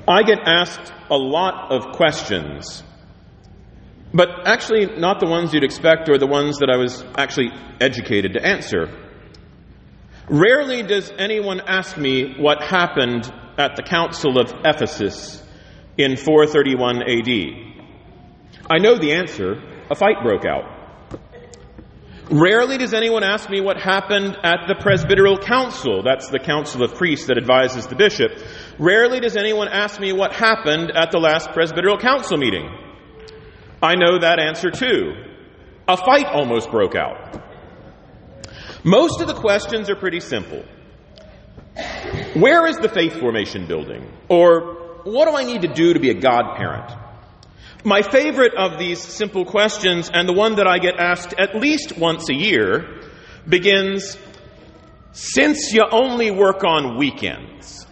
I get asked a lot of questions, but actually not the ones you'd expect or the ones that I was actually educated to answer. Rarely does anyone ask me what happened at the Council of Ephesus in 431 AD. I know the answer. A fight broke out. Rarely does anyone ask me what happened at the Presbyteral Council. That's the council of priests that advises the bishop. Rarely does anyone ask me what happened at the last Presbyteral Council meeting. I know that answer too. A fight almost broke out. Most of the questions are pretty simple. Where is the faith formation building? Or what do I need to do to be a godparent? My favorite of these simple questions, and the one that I get asked at least once a year, begins, "Since you only work on weekends."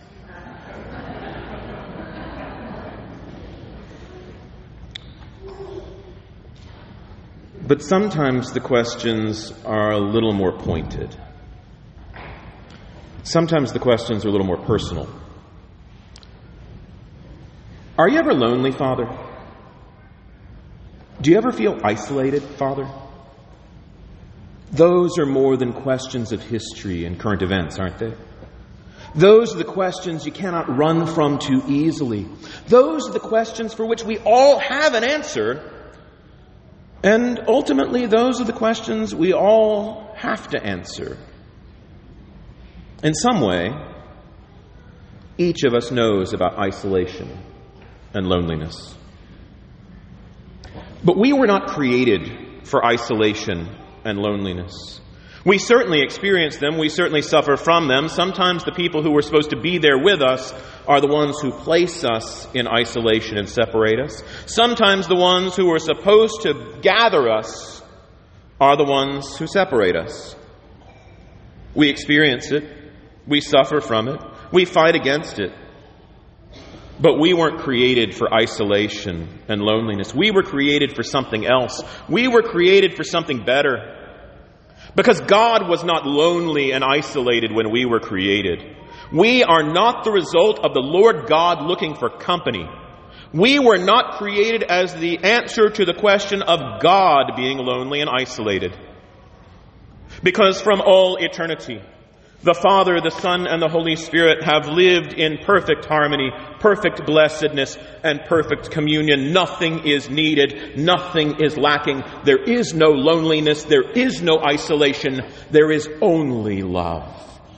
But sometimes the questions are a little more pointed. Sometimes the questions are a little more personal. Are you ever lonely, Father? Do you ever feel isolated, Father? Those are more than questions of history and current events, aren't they? Those are the questions you cannot run from too easily. Those are the questions for which we all have an answer. And ultimately, those are the questions we all have to answer. In some way, each of us knows about isolation and loneliness. But we were not created for isolation and loneliness. We certainly experience them. We certainly suffer from them. Sometimes the people who were supposed to be there with us are the ones who place us in isolation and separate us. Sometimes the ones who are supposed to gather us are the ones who separate us. We experience it. We suffer from it. We fight against it. But we weren't created for isolation and loneliness. We were created for something else. We were created for something better. Because God was not lonely and isolated when we were created. We are not the result of the Lord God looking for company. We were not created as the answer to the question of God being lonely and isolated. Because from all eternity, the Father, the Son, and the Holy Spirit have lived in perfect harmony, perfect blessedness, and perfect communion. Nothing is needed. Nothing is lacking. There is no loneliness. There is no isolation. There is only love.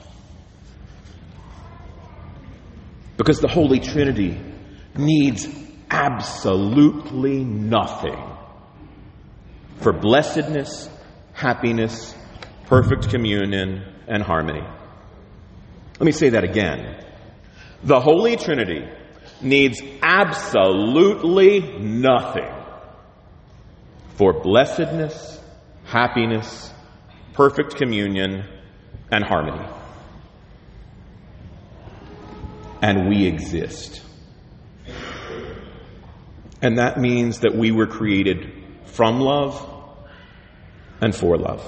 Because the Holy Trinity needs absolutely nothing for blessedness, happiness, perfect communion, and harmony. Let me say that again. The Holy Trinity needs absolutely nothing for blessedness, happiness, perfect communion, and harmony. And we exist. And that means that we were created from love and for love.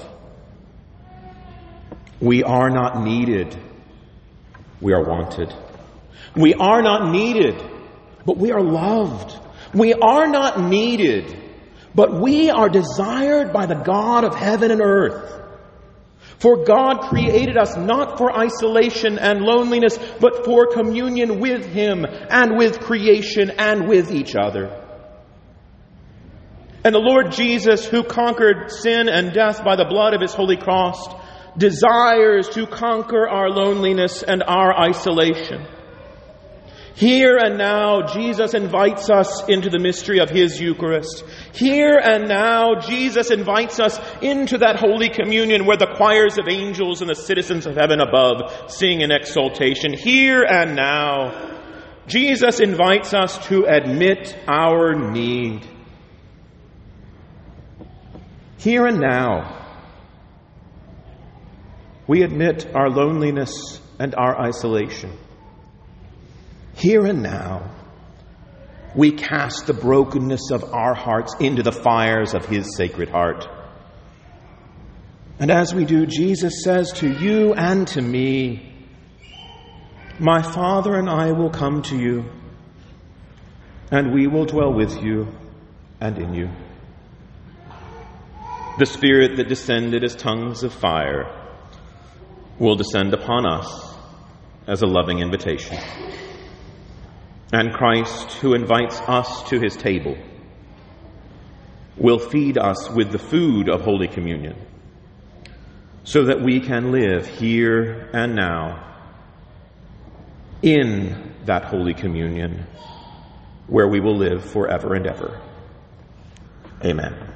We are not needed. We are wanted. We are not needed, but we are loved. We are not needed, but we are desired by the God of heaven and earth. For God created us not for isolation and loneliness, but for communion with Him and with creation and with each other. And the Lord Jesus, who conquered sin and death by the blood of His holy cross, desires to conquer our loneliness and our isolation. Here and now, Jesus invites us into the mystery of His Eucharist. Here and now, Jesus invites us into that Holy Communion where the choirs of angels and the citizens of heaven above sing in exultation. Here and now, Jesus invites us to admit our need. Here and now, we admit our loneliness and our isolation. Here and now, we cast the brokenness of our hearts into the fires of His sacred heart. And as we do, Jesus says to you and to me, "My Father and I will come to you, and we will dwell with you and in you. The Spirit that descended as tongues of fire will descend upon us as a loving invitation. And Christ, who invites us to his table, will feed us with the food of Holy Communion, so that we can live here and now in that Holy Communion, where we will live forever and ever. Amen.